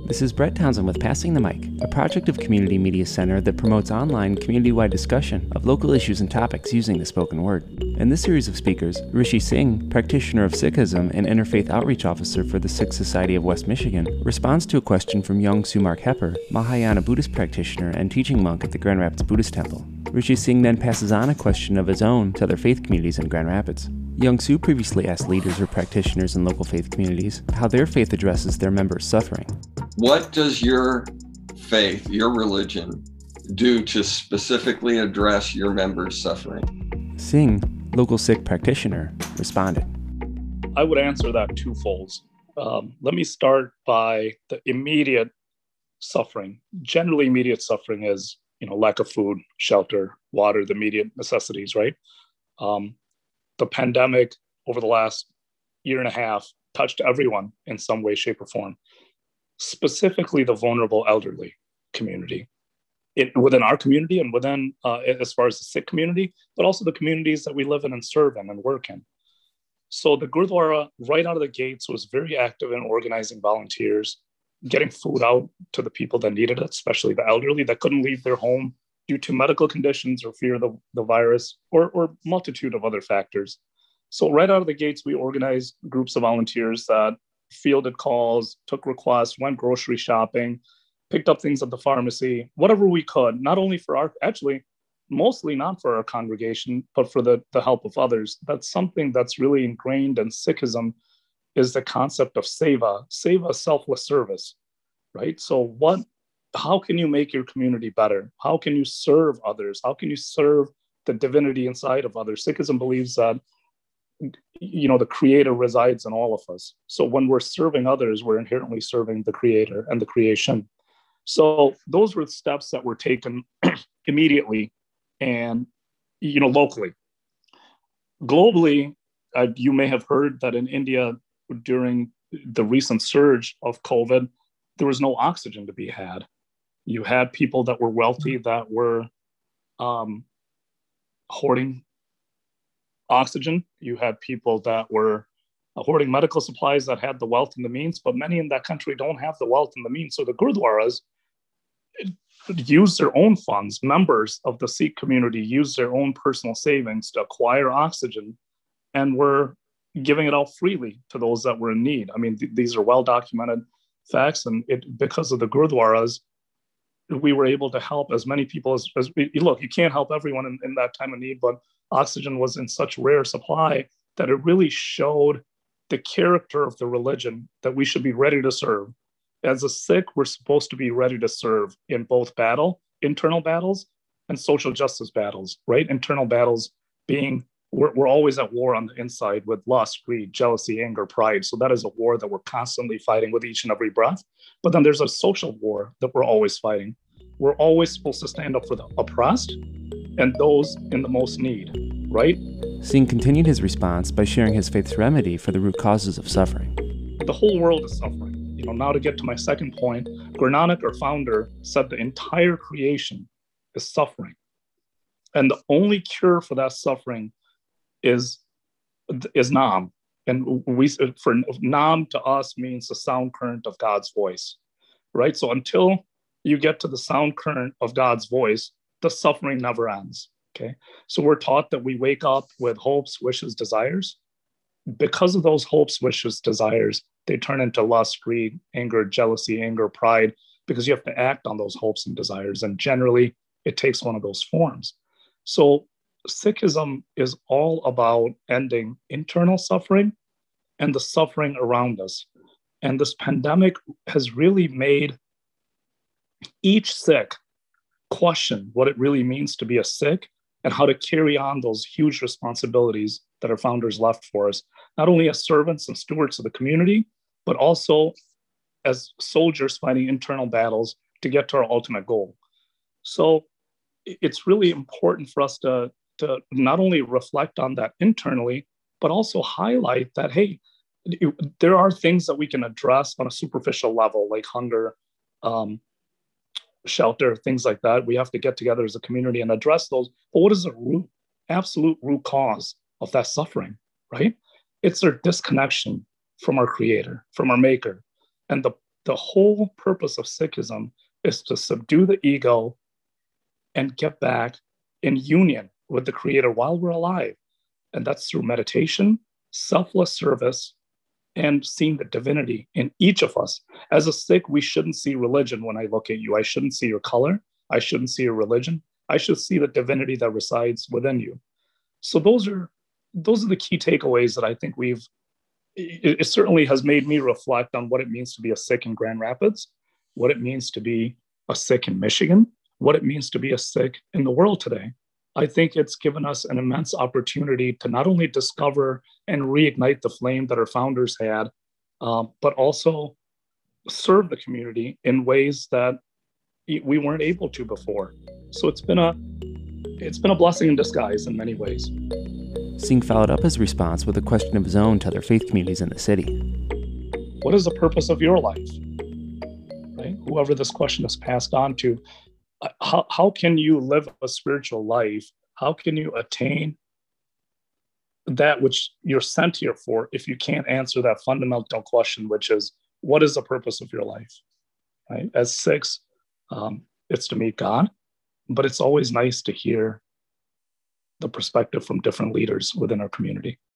This is Brett Townsend with Passing the Mic, a project of Community Media Center that promotes online, community-wide discussion of local issues and topics using the spoken word. In this series of speakers, Rishi Singh, practitioner of Sikhism and interfaith outreach officer for the Sikh Society of West Michigan, responds to a question from young Sumark Hepper, Mahayana Buddhist practitioner and teaching monk at the Grand Rapids Buddhist Temple. Rishi Singh then passes on a question of his own to other faith communities in Grand Rapids. Young Su previously asked leaders or practitioners in local faith communities how their faith addresses their members' suffering. What does your faith, your religion, do to specifically address your members' suffering? Singh, local Sikh practitioner, responded. I would answer that twofold. Let me start by the immediate suffering. Generally, immediate suffering is, lack of food, shelter, water, the immediate necessities, right? The pandemic over the last year and a half touched everyone in some way, shape, or form, specifically the vulnerable elderly community within our community and within, as far as the Sikh community, but also the communities that we live in and serve in and work in. So the Gurdwara, right out of the gates, was very active in organizing volunteers, getting food out to the people that needed it, especially the elderly that couldn't leave their home due to medical conditions or fear of the virus or multitude of other factors. So right out of the gates, we organized groups of volunteers that fielded calls, took requests, went grocery shopping, picked up things at the pharmacy, whatever we could, not only for mostly not for our congregation, but for the help of others. That's something that's really ingrained in Sikhism, is the concept of seva, selfless service, right? So how can you make your community better? How can you serve others? How can you serve the divinity inside of others? Sikhism believes that, the creator resides in all of us. So when we're serving others, we're inherently serving the creator and the creation. So those were steps that were taken immediately and, locally. Globally, you may have heard that in India, during the recent surge of COVID, there was no oxygen to be had. You had people that were wealthy that were hoarding oxygen. You had people that were hoarding medical supplies that had the wealth and the means, but many in that country don't have the wealth and the means. So the Gurdwaras used their own funds. Members of the Sikh community used their own personal savings to acquire oxygen and were giving it out freely to those that were in need. I mean, these are well-documented facts, and because of the Gurdwaras, we were able to help as many people as look, you can't help everyone in that time of need, but oxygen was in such rare supply that it really showed the character of the religion that we should be ready to serve. As a Sikh, we're supposed to be ready to serve in both internal battles and social justice battles, right? Internal battles being, we're always at war on the inside with lust, greed, jealousy, anger, pride. So that is a war that we're constantly fighting with each and every breath. But then there's a social war that we're always fighting. We're always supposed to stand up for the oppressed and those in the most need, right? Singh continued his response by sharing his faith's remedy for the root causes of suffering. The whole world is suffering. Now to get to my second point, Guru Nanak, our founder, said the entire creation is suffering. And the only cure for that suffering is Nam. And for Nam to us means the sound current of God's voice, right? So until you get to the sound current of God's voice, the suffering never ends, okay? So we're taught that we wake up with hopes, wishes, desires. Because of those hopes, wishes, desires, they turn into lust, greed, anger, jealousy, pride, because you have to act on those hopes and desires. And generally, it takes one of those forms. So Sikhism is all about ending internal suffering and the suffering around us. And this pandemic has really made each Sikh question what it really means to be a Sikh and how to carry on those huge responsibilities that our founders left for us, not only as servants and stewards of the community, but also as soldiers fighting internal battles to get to our ultimate goal. So it's really important for us to not only reflect on that internally, but also highlight that, hey, there are things that we can address on a superficial level, like hunger, shelter, things like that. We have to get together as a community and address those. But what is the absolute root cause of that suffering, right? It's their disconnection from our creator, from our maker. And the whole purpose of Sikhism is to subdue the ego and get back in union with the Creator while we're alive. And that's through meditation, selfless service, and seeing the divinity in each of us. As a Sikh, we shouldn't see religion when I look at you. I shouldn't see your color. I shouldn't see your religion. I should see the divinity that resides within you. So those are the key takeaways that I think it certainly has made me reflect on what it means to be a Sikh in Grand Rapids, what it means to be a Sikh in Michigan, what it means to be a Sikh in the world today. I think it's given us an immense opportunity to not only discover and reignite the flame that our founders had, but also serve the community in ways that we weren't able to before. So it's been a blessing in disguise in many ways. Singh followed up his response with a question of his own to other faith communities in the city. What is the purpose of your life? Right? Whoever this question is passed on to, how can you live a spiritual life? How can you attain that which you're sent here for if you can't answer that fundamental question, which is, what is the purpose of your life? Right? As Sikhs, it's to meet God, but it's always nice to hear the perspective from different leaders within our community.